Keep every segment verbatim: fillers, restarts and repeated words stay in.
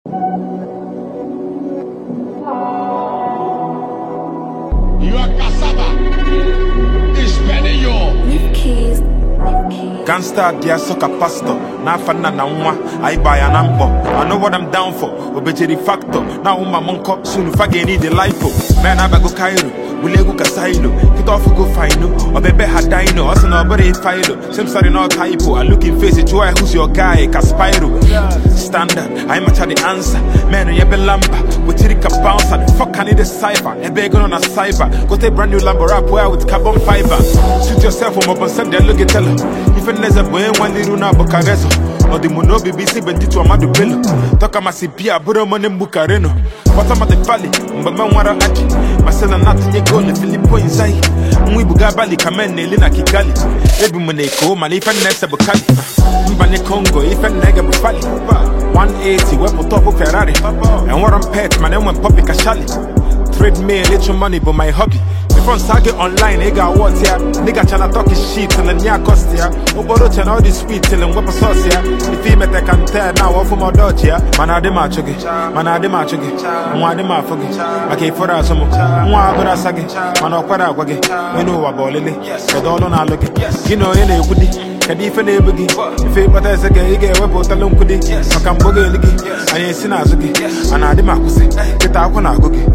You are cassava. It's penny yo. With keys. Gangsta dia soka pastor. Na fana na nwa. I buy an ambo. I know what I'm down for. Obejeri factor. Na uma monko. Soon fage need the life for. Man I go Cairo. Bulegu kasailo. Kit off go fino. Obebe hadaino. Asa no body filo. Same sorry no typo. I look in face it. Joy who's your guy? Caspiro. Standard. I'm a the answer. Man you be lamba. With Tirika bounce. And fuck I need a cipher. A bag on a cyber. Got a brand new Lambo rap where with carbon fiber. Suit yourself from up and send them look at tell her. If it neza boy one little na bokareso. Or the mono B B C bendito amadu bello. Toka masipia buro mone mbukareno. What am I the valley? Mbama wara aji. Masela nati nye gole Filippo inside. Mwi buga bali kamene lina kigali. Ebu mweneko mani ife nese bukali. Mbane Congo ife nege bufali. one eighty wepo topo Ferrari. And what I'm pet man when poppy kashali. Trade me little money but my hobby. From Sage online, nigga, what's here? Nigga, tryna talk his shit till the near cost here. Oboro turn all this sweet till the weapon sauce here. If he met, I can tell now off from my dodge here. Man, I demand chugging. Man, I demand chugging. One demand forget. I can't for us some more. One but I sag it. Man, I'll quite out again. You know what, Bolly. So don't know look it. You know, any woody. Can if any boogie. If it but as a gay, you get a weapon, tell him could it. I can boogie ligi. I ain't seen as a gay. And I demand was it. Get out when I go get.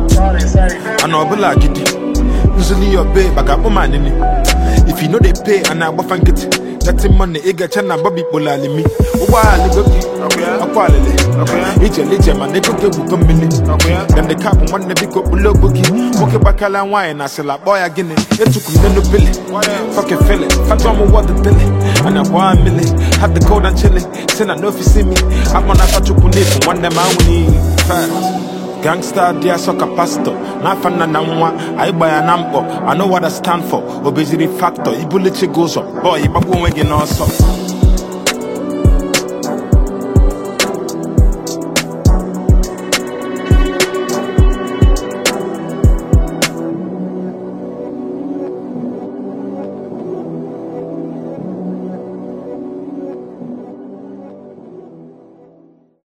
I know, but like it. Usually your babe, I got woman in it. If you know they pay and I will find it, that's money, I get chana Bobby Bolali me. Why the cookie? A quality. It's a legend, man, they cook a book a minute. Then the cap one the big up below bookie. Walk back a line wine, I say like boy again. It took me no billy. Fucking feel it. Fat one what the billy. And I want a million. Have the cold and chilling. Send I know if you see me. I'm on a fat to put it. One them I need. Gangsta dia soka pastor. Na fana na nwa. I buy an ambo. I know what I stand for. Obesity factor. Ibuliche goes up. Boy, babu wenge no so.